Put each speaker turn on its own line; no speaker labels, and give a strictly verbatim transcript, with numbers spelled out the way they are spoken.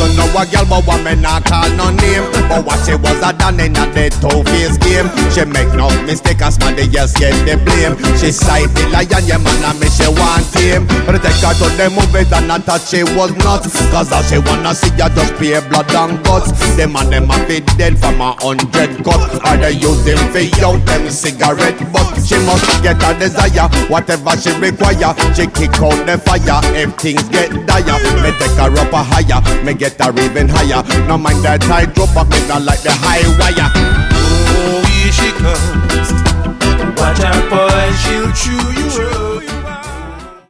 don't know a girl, but what me not call no name. But what she was a done in a dead two-face game. She make no mistake, as man they just get the blame. She side the lion, yeah man, and me she want him. But take her to the movie and not that she was nuts. Cause all she wanna see ya just pay blood and guts. Them and them a be dead from a hundred cut. Or they use them for out them cigarette butts. She must get her desire, whatever she require. She kick out the fire if things get dire. Me take her up a higher, me get her even higher. No mind that tight rope, but me not like the high wire.
Oh, here she comes. Watch out, boy, she'll chew you up.